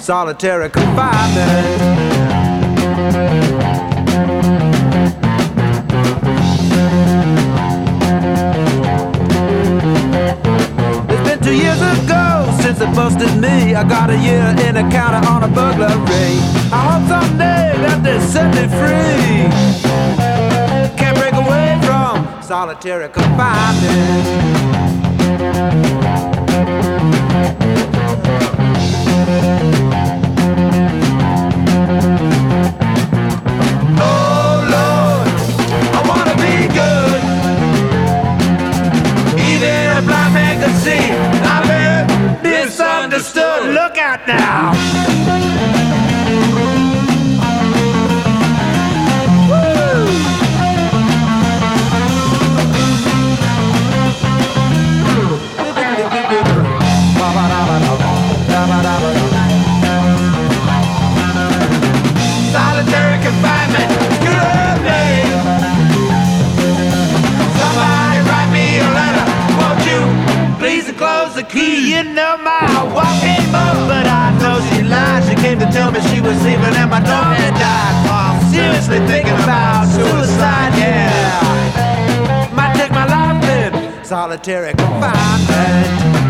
solitary confinement. It's been 2 years ago since they busted me. I got a year in a counter on a burglary. I hope someday that they set me free. Can't break away from solitary confinement. Oh Lord, I wanna be good. Even a blind man can see I've been misunderstood. Look out now. Solitary confinement, good name. Somebody write me a letter, won't you? Please enclose the key. You know my wife came up, but I know she lied. She came to tell me she was leaving and my dog had died. Oh, I'm seriously thinking about suicide, yeah. Might take my life in solitary confinement.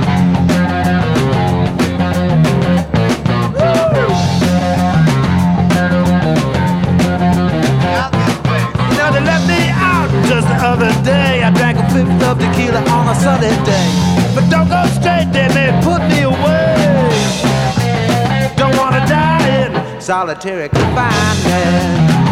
They let me out just the other day. I drank a fifth of tequila on a Sunday day. But don't go straight, they may put me away. Don't wanna die in solitary confinement.